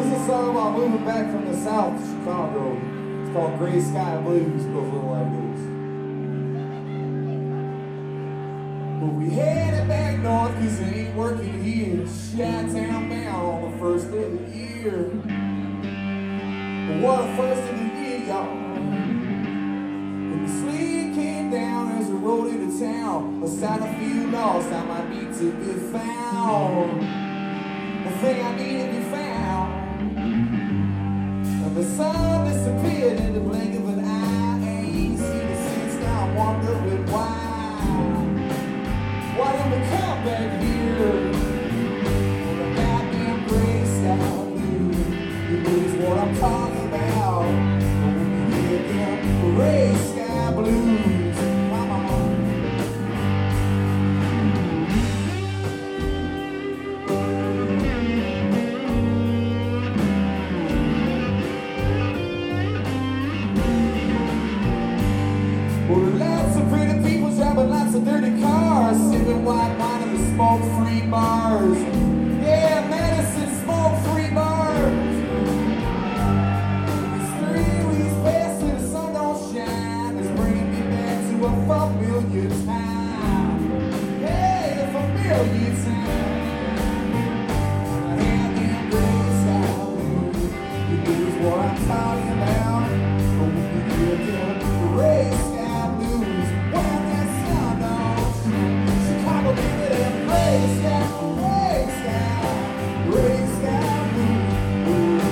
This is a song about moving back from the south to Chicago. It's called Gray Sky Blues. It goes a little like this. But we headed back north cause it ain't working here. Chi-town bound on the first of the year. But what a first of the year, y'all. When the sleet came down as we rode into town, I started to feel lost, I might need to be found. The thing I need to be found. And the sun disappeared in the blink of an eye. I ain't seen it since, now I'm wondering why. Why don't we come back here? For the goddamn gray sky blue. You know what I'm talking about. When we hear them gray sky blues. Come on. Well, lots of pretty people driving lots of dirty cars, sipping white wine in the smoke-free bars. Yeah, Madison, smoke-free bars. It's 3 weeks past and the sun don't shine. It's bringing me back to a familiar time. Hey, a familiar time. I had them gray sky blues. You know what I'm talking about. But when you hear them gray sky blues, when that sun don't shine, Chicago give it a gray sky blue.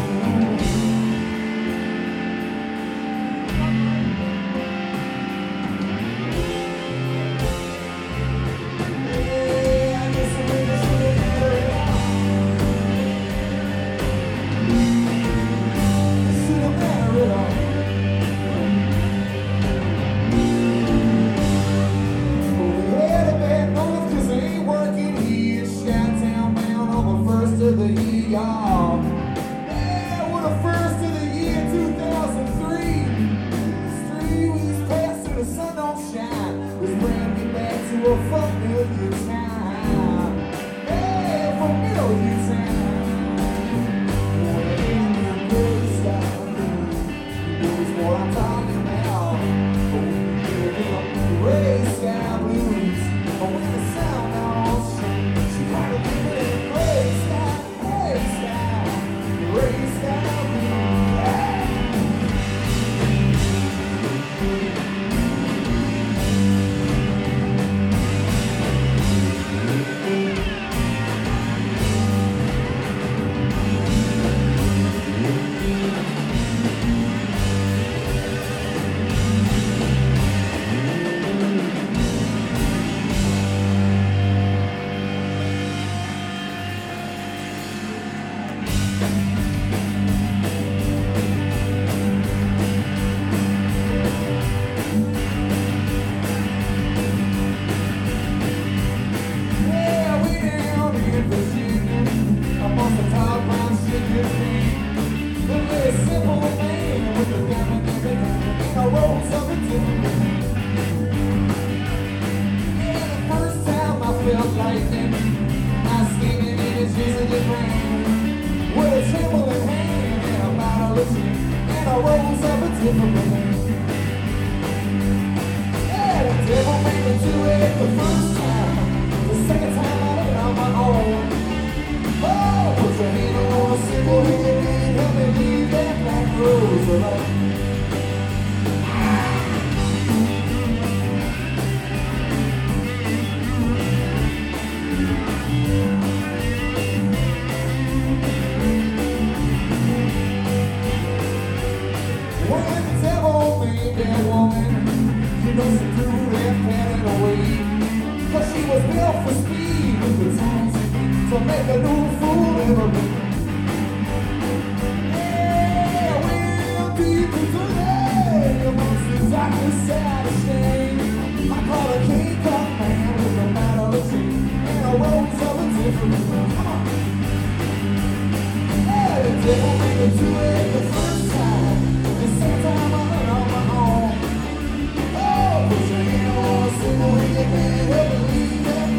Yeah, I guess I really should have never should have never at all. Of the year, y'all. Yeah, what a first of the year, 2003. It's 3 weeks past and the sun don't shine. It's bringing me back to a familiar time. Hey, a familiar time. When the gray sky blue, knows what I'm talking about. When you hear them gray sky blues, when the sound don't shine, she gotta give it a gray sky.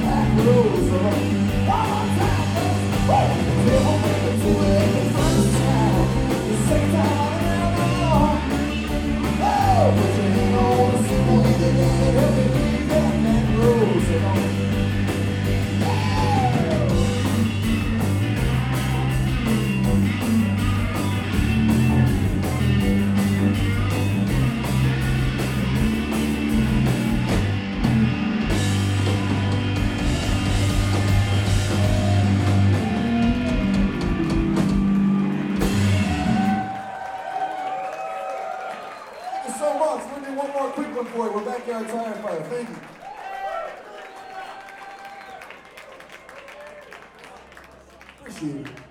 One more time, somebody. Thank you. Appreciate it.